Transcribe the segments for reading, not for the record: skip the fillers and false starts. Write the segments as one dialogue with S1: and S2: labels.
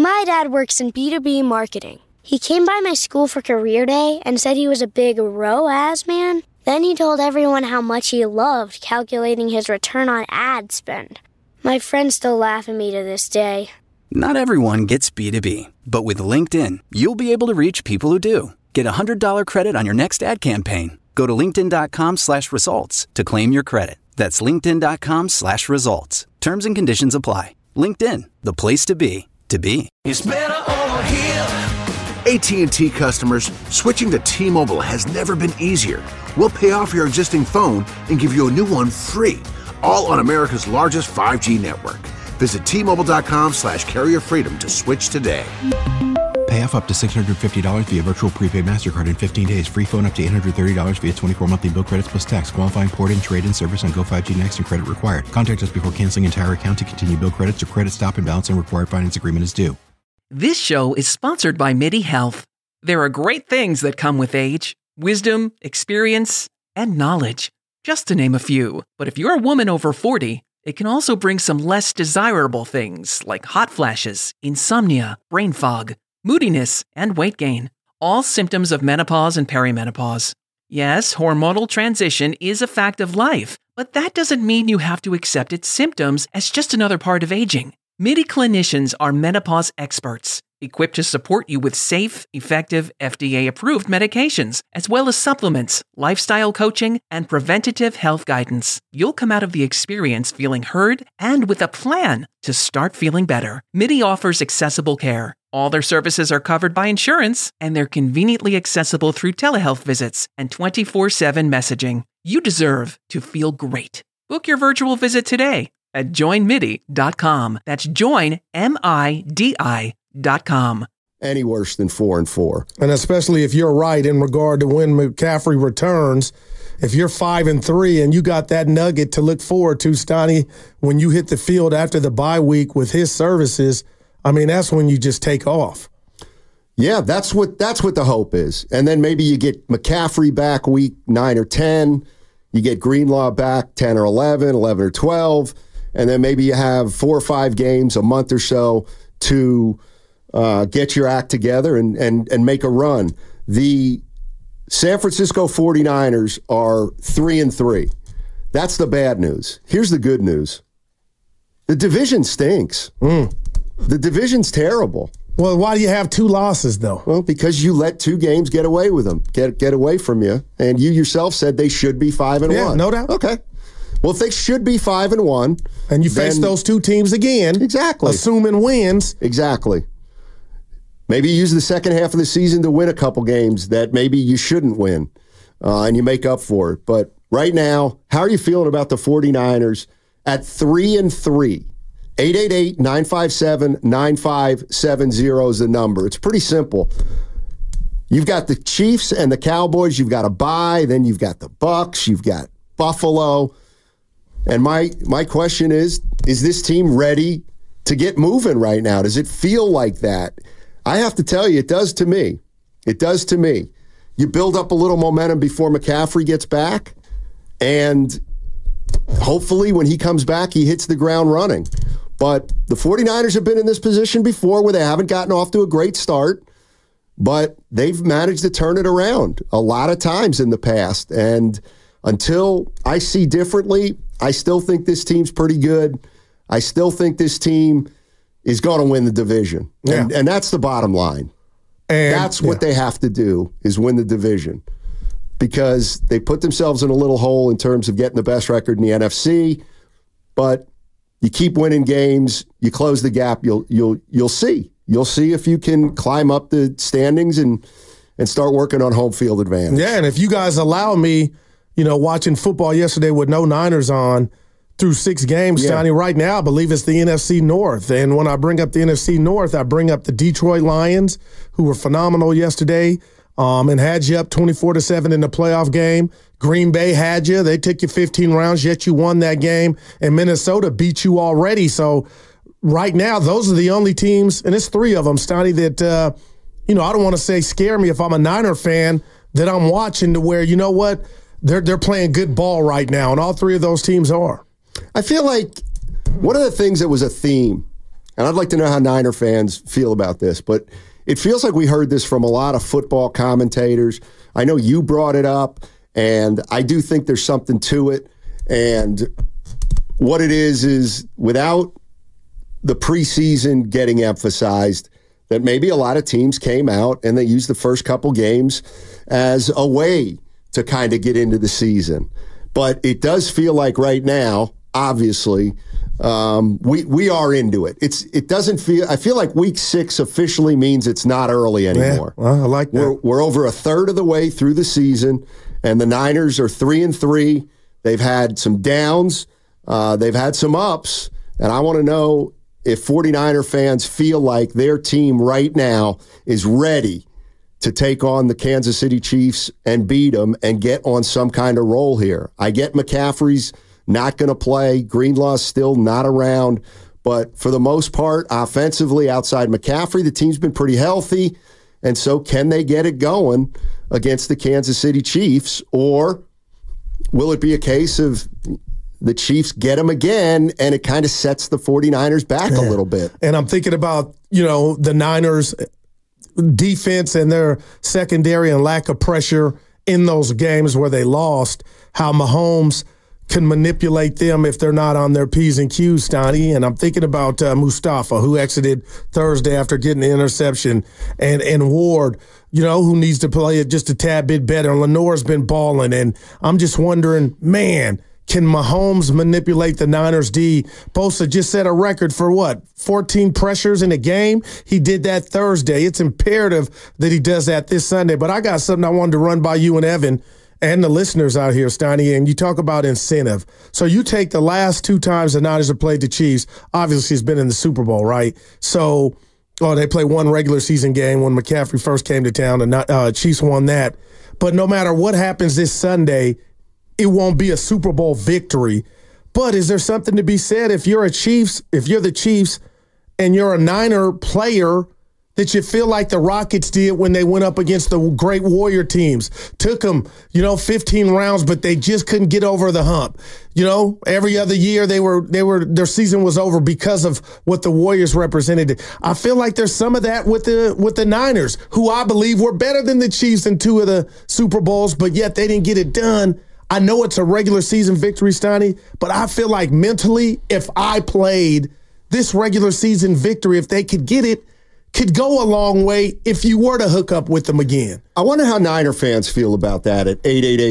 S1: My dad works in B2B marketing. He came by my school for career day and said he was a big ROAS man. Then he told everyone how much he loved calculating his return on ad spend. My friends still laugh at me to this day.
S2: Not everyone gets B2B, but with LinkedIn, you'll be able to reach people who do. Get a $100 credit on your next ad campaign. Go to linkedin.com/results to claim your credit. That's linkedin.com/results. Terms and conditions apply. LinkedIn, the place to be, to be.
S3: It's better over here.
S4: AT&T customers, switching to T-Mobile has never been easier. We'll pay off your existing phone and give you a new one free, all on America's largest 5G network. Visit T-Mobile.com/carrier freedom to switch today.
S5: Pay off up to $650 via virtual prepaid MasterCard in 15 days. Free phone up to $830 via 24 monthly bill credits plus tax. Qualifying port-in, trade-in service on Go 5G Next and credit required. Contact us before canceling entire account to continue bill credits or credit stop and balance and required finance agreement is due.
S6: This show is sponsored by MIDI Health. There are great things that come with age. Wisdom, experience, and knowledge. Just to name a few. But if you're a woman over 40, it can also bring some less desirable things like hot flashes, insomnia, brain fog, moodiness, and weight gain. All symptoms of menopause and perimenopause. Yes, hormonal transition is a fact of life, but that doesn't mean you have to accept its symptoms as just another part of aging. MIDI clinicians are menopause experts, equipped to support you with safe, effective, FDA-approved medications, as well as supplements, lifestyle coaching, and preventative health guidance. You'll come out of the experience feeling heard and with a plan to start feeling better. MIDI offers accessible care. All their services are covered by insurance, and they're conveniently accessible through telehealth visits and 24/7 messaging. You deserve to feel great. Book your virtual visit today at joinmidi.com. That's joinmidi.com.
S7: Any worse than 4-4.
S8: And especially if you're right in regard to when McCaffrey returns, if you're 5-3 and you got that nugget to look forward to, Stoney, when you hit the field after the bye week with his services, I mean, that's when you just take off.
S7: Yeah, that's what the hope is. And then maybe you get McCaffrey back week 9 or 10. You get Greenlaw back 10 or 11 or 12. And then maybe you have 4 or 5 games, a month or so, to get your act together and make a run. The San Francisco 49ers are 3-3. That's the bad news. Here's the good news. The division stinks. The division's terrible.
S8: Well, why do you have 2 losses, though?
S7: Well, because you let 2 games get away with them, get away from you. And you yourself said they should be 5-1.
S8: Yeah, no doubt.
S7: Okay. Well, if they should be 5-1.
S8: And you face those 2 teams again.
S7: Exactly.
S8: Assuming wins.
S7: Exactly. Maybe you use the second half of the season to win a couple games that maybe you shouldn't win, and you make up for it. But right now, how are you feeling about the 49ers at 3-3? 888-957-9570 is the number. It's pretty simple. You've got the Chiefs and the Cowboys. You've got a bye. Then you've got the Bucs. You've got Buffalo. And my question is this team ready to get moving right now? Does it feel like that? I have to tell you, it does to me. It does to me. You build up a little momentum before McCaffrey gets back, and hopefully when he comes back, he hits the ground running. But the 49ers have been in this position before where they haven't gotten off to a great start, but they've managed to turn it around a lot of times in the past. And until I see differently, I still think this team's pretty good. I still think this team is going to win the division.
S8: Yeah.
S7: And that's the bottom line. And that's what they have to do, is win the division, because they put themselves in a little hole in terms of getting the best record in the NFC. But you keep winning games, you close the gap, you'll see. You'll see if you can climb up the standings and start working on home field advantage.
S8: Yeah, and if you guys allow me, watching football yesterday with no Niners on through 6 games, Johnny, right now I believe it's the NFC North. And when I bring up the NFC North, I bring up the Detroit Lions, who were phenomenal yesterday and had you up 24-7 in the playoff game. Green Bay had you. They took you 15 rounds, yet you won that game. And Minnesota beat you already. So right now, those are the only teams, and it's 3 of them, Stoney, that, I don't want to say scare me if I'm a Niner fan, that I'm watching to where, you know what, they're playing good ball right now, and all 3 of those teams are.
S7: I feel like one of the things that was a theme and I'd like to know how Niner fans feel about this, but it feels like we heard this from a lot of football commentators. I know you brought it up, and I do think there's something to it. And what it is without the preseason getting emphasized, that maybe a lot of teams came out and they used the first couple games as a way to kind of get into the season. But it does feel like right now, obviously, we are into it. It doesn't feel. I feel like week 6 officially means it's not early anymore.
S8: Yeah, well, I like that.
S7: We're over a third of the way through the season, and the Niners are 3-3. They've had some downs, they've had some ups, and I want to know if 49er fans feel like their team right now is ready to take on the Kansas City Chiefs and beat them and get on some kind of roll here. I get McCaffrey's not going to play. Greenlaw's still not around. But for the most part, offensively, outside McCaffrey, the team's been pretty healthy. And so can they get it going against the Kansas City Chiefs? Or will it be a case of the Chiefs get them again and it kind of sets the 49ers back a little bit?
S8: And I'm thinking about, the Niners defense and their secondary and lack of pressure in those games where they lost, how Mahomes can manipulate them if they're not on their P's and Q's, Stoney. And I'm thinking about Mustafa, who exited Thursday after getting the interception, and Ward, who needs to play it just a tad bit better. Lenore's been balling, and I'm just wondering, man, can Mahomes manipulate the Niners D? Bosa just set a record for 14 pressures in a game? He did that Thursday. It's imperative that he does that this Sunday. But I got something I wanted to run by you and Evan and the listeners out here, Steiny, and you talk about incentive. So you take the last 2 times the Niners have played the Chiefs. Obviously, it's been in the Super Bowl, right? So, they play one regular season game when McCaffrey first came to town, and Chiefs won that. But no matter what happens this Sunday, it won't be a Super Bowl victory. But is there something to be said if you're the Chiefs and you're a Niner player that you feel like the Rockets did when they went up against the great Warrior teams? Took them, 15 rounds, but they just couldn't get over the hump. Every other year their season was over because of what the Warriors represented. I feel like there's some of that with the Niners, who I believe were better than the Chiefs in 2 of the Super Bowls, but yet they didn't get it done. I know it's a regular season victory, Steiny, but I feel like mentally, if I played this regular season victory, if they could get it, could go a long way if you were to hook up with them again.
S7: I wonder how Niner fans feel about that at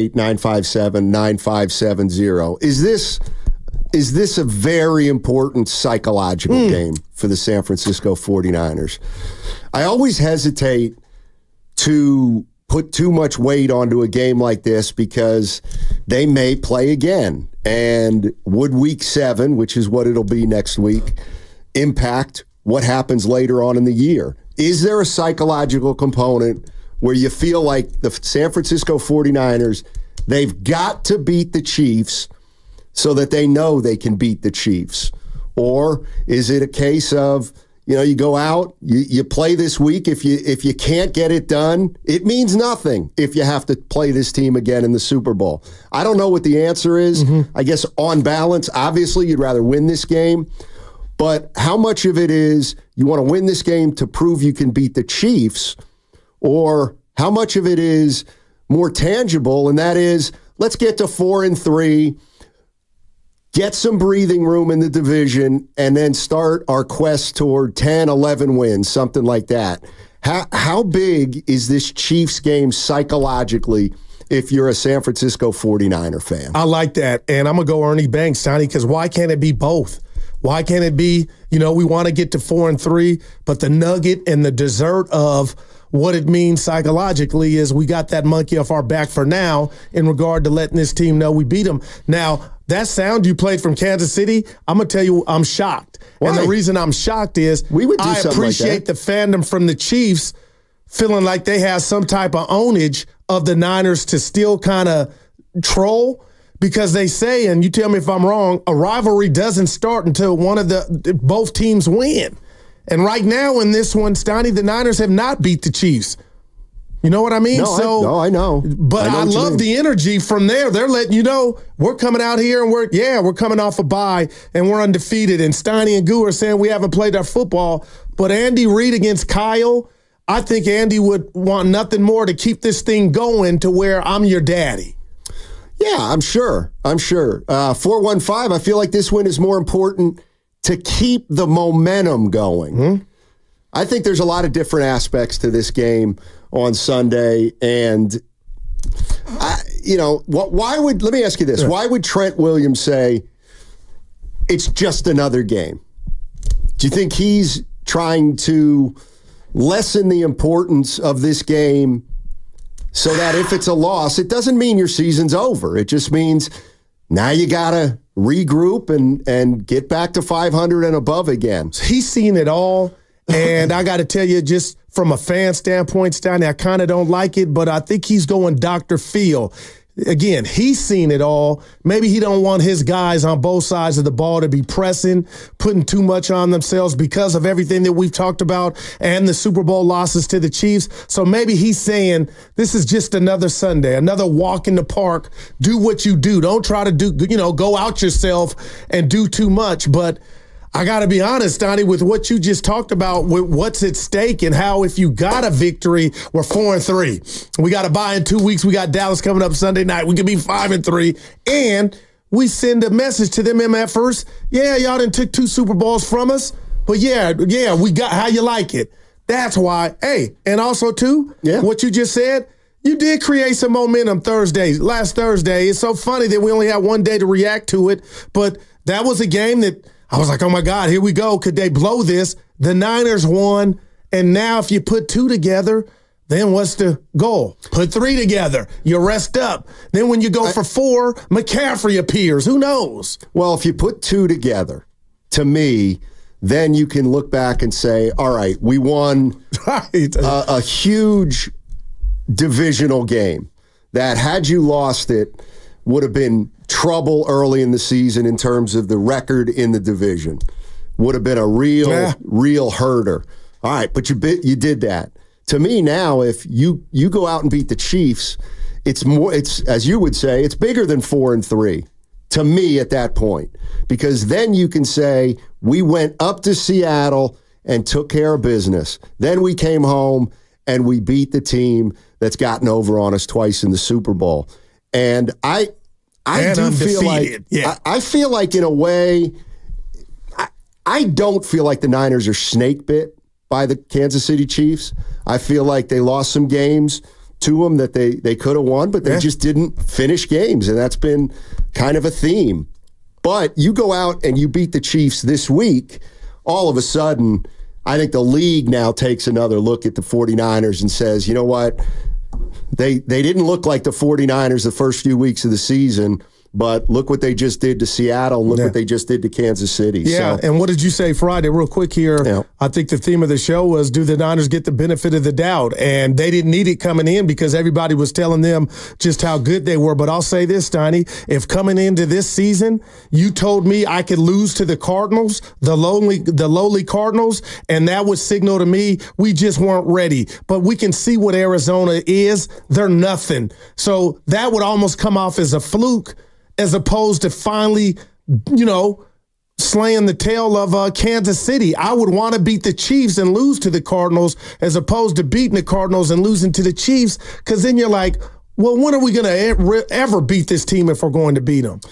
S7: 888-957-9570. Is this a very important psychological game for the San Francisco 49ers? I always hesitate to put too much weight onto a game like this because they may play again. And would week 7, which is what it'll be next week, impact what happens later on in the year? Is there a psychological component where you feel like the San Francisco 49ers, they've got to beat the Chiefs so that they know they can beat the Chiefs? Or is it a case of, you go out, you play this week. If you can't get it done, it means nothing if you have to play this team again in the Super Bowl. I don't know what the answer is. I guess on balance, obviously, you'd rather win this game. But how much of it is you want to win this game to prove you can beat the Chiefs, or how much of it is more tangible, and that is, let's get to 4-3, get some breathing room in the division, and then start our quest toward 10, 11 wins, something like that. How big is this Chiefs game psychologically if you're a San Francisco 49er fan?
S8: I like that, and I'm going to go Ernie Banks, Sonny, because why can't it be both? Why can't it be, we want to get to 4-3, but the nugget and the dessert of what it means psychologically is we got that monkey off our back for now in regard to letting this team know we beat them. Now, that sound you played from Kansas City, I'm going to tell you I'm shocked.
S7: Why?
S8: And the reason I'm shocked is I appreciate the fandom from the Chiefs feeling like they have some type of ownage of the Niners to still kind of troll. Because they say, and you tell me if I'm wrong, a rivalry doesn't start until both teams win. And right now in this one, Steiny, the Niners have not beat the Chiefs. You know what I mean?
S7: No, I know.
S8: But I love the energy from there. They're letting you know we're coming out here and we're coming off a bye and we're undefeated. And Steiny and Goo are saying we haven't played our football. But Andy Reid against Kyle, I think Andy would want nothing more to keep this thing going to where I'm your daddy.
S7: Yeah, I'm sure. 415, I feel like this win is more important to keep the momentum going. Mm-hmm. I think there's a lot of different aspects to this game on Sunday, and let me ask you this. Why would Trent Williams say it's just another game? Do you think he's trying to lessen the importance of this game so that if it's a loss, it doesn't mean your season's over. It just means now you got to regroup and get back to 500 and above again?
S8: He's seen it all. And I got to tell you, just from a fan standpoint, Steiny, I kind of don't like it, but I think he's going Dr. Phil. Again, he's seen it all. Maybe he don't want his guys on both sides of the ball to be pressing, putting too much on themselves because of everything that we've talked about and the Super Bowl losses to the Chiefs. So maybe he's saying this is just another Sunday, another walk in the park. Do what you do. Don't try to go out yourself and do too much. But I got to be honest, Donnie, with what you just talked about, with what's at stake and how if you got a victory, we're 4-3. We got to buy in 2 weeks. We got Dallas coming up Sunday night. We could be 5-3. And we send a message to them MFers. Yeah, y'all done took 2 Super Bowls from us. But yeah, we got how you like it. That's why. Hey, and also, too, what you just said, you did create some momentum last Thursday. It's so funny that we only had one day to react to it. But that was a game that I was like, oh, my God, here we go. Could they blow this? The Niners won. And now if you put 2 together, then what's the goal? Put 3 together. You rest up. Then when you go for 4, McCaffrey appears. Who knows?
S7: Well, if you put 2 together, to me, then you can look back and say, all right, we won a huge divisional game that had you lost it would have been trouble early in the season in terms of the record in the division. Would have been a real herder. All right, but you did that. To me now, if you go out and beat the Chiefs, it's as you would say, it's bigger than 4-3 to me at that point. Because then you can say, we went up to Seattle and took care of business. Then we came home and we beat the team that's gotten over on us twice in the Super Bowl. And I do feel like I feel like in a way I don't feel like the Niners are snake bit by the Kansas City Chiefs. I feel like they lost some games to them that they could have won, but they just didn't finish games, and that's been kind of a theme. But you go out and you beat the Chiefs this week, all of a sudden I think the league now takes another look at the 49ers and says, you know what? They didn't look like the 49ers the first few weeks of the season, but look what they just did to Seattle and look what they just did to Kansas City.
S8: Yeah, and what did you say Friday? Real quick here, I think the theme of the show was, do the Niners get the benefit of the doubt? And they didn't need it coming in because everybody was telling them just how good they were. But I'll say this, Steiny, if coming into this season, you told me I could lose to the Cardinals, the lowly Cardinals, and that would signal to me we just weren't ready. But we can see what Arizona is. They're nothing. So that would almost come off as a fluke, as opposed to finally, slaying the tail of Kansas City. I would want to beat the Chiefs and lose to the Cardinals as opposed to beating the Cardinals and losing to the Chiefs, because then you're like, well, when are we going to ever beat this team if we're going to beat them?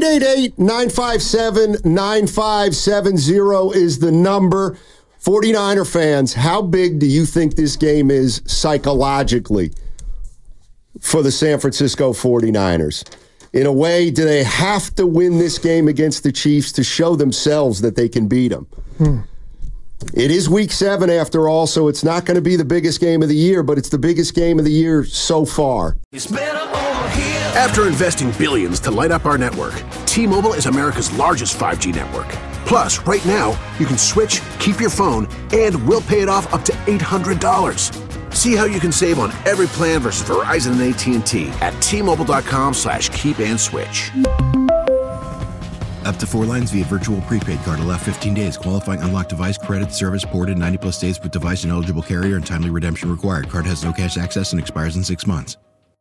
S7: 888-957-9570 is the number. 49er fans, how big do you think this game is psychologically for the San Francisco 49ers? In a way, do they have to win this game against the Chiefs to show themselves that they can beat them? It is Week 7 after all, so it's not going to be the biggest game of the year, but it's the biggest game of the year so far.
S3: It's better over here.
S4: After investing billions to light up our network, T-Mobile is America's largest 5G network. Plus, right now, you can switch, keep your phone, and we'll pay it off up to $800. See how you can save on every plan versus Verizon and AT&T at T-Mobile.com/keep and switch.
S5: Up to 4 lines via virtual prepaid card. Allow 15 days. Qualifying unlocked device credit service ported 90-plus days with device and eligible carrier and timely redemption required. Card has no cash access and expires in 6 months.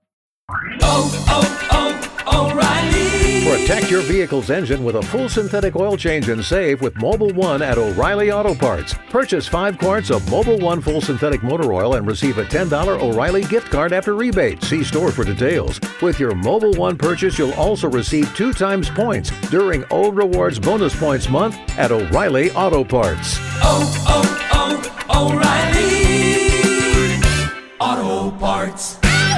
S3: O'Reilly.
S9: Protect your vehicle's engine with a full synthetic oil change and save with Mobil 1 at O'Reilly Auto Parts. Purchase 5 quarts of Mobil 1 full synthetic motor oil and receive a $10 O'Reilly gift card after rebate. See store for details. With your Mobil 1 purchase, you'll also receive 2 times points during O Rewards Bonus Points Month at O'Reilly Auto Parts.
S3: O'Reilly Auto Parts.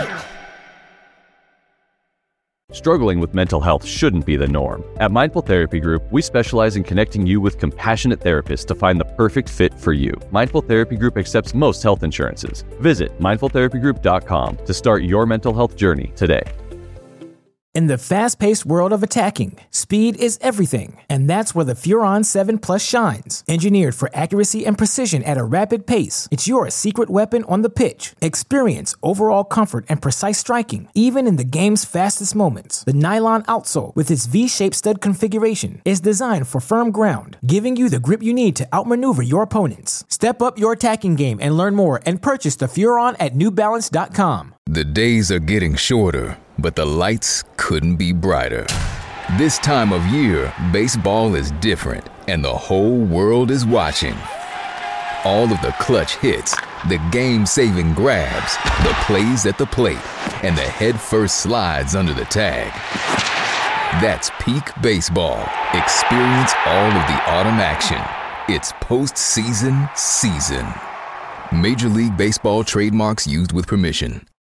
S10: Struggling with mental health shouldn't be the norm. At Mindful Therapy Group, we specialize in connecting you with compassionate therapists to find the perfect fit for you. Mindful Therapy Group accepts most health insurances. Visit mindfultherapygroup.com to start your mental health journey today.
S11: In the fast-paced world of attacking, speed is everything, and that's where the Furon 7 Plus shines. Engineered for accuracy and precision at a rapid pace, it's your secret weapon on the pitch. Experience overall comfort and precise striking, even in the game's fastest moments. The nylon outsole, with its V-shaped stud configuration, is designed for firm ground, giving you the grip you need to outmaneuver your opponents. Step up your attacking game and learn more and purchase the Furon at NewBalance.com.
S12: The days are getting shorter, but the lights couldn't be brighter. This time of year, baseball is different, and the whole world is watching. All of the clutch hits, the game-saving grabs, the plays at the plate, and the head-first slides under the tag. That's peak baseball. Experience all of the autumn action. It's postseason season. Major League Baseball trademarks used with permission.